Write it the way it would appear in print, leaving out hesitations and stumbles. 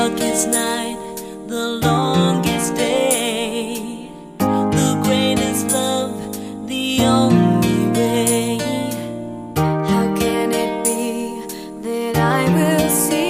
darkest night, the longest day, the greatest love, the only way. How can it be that I will see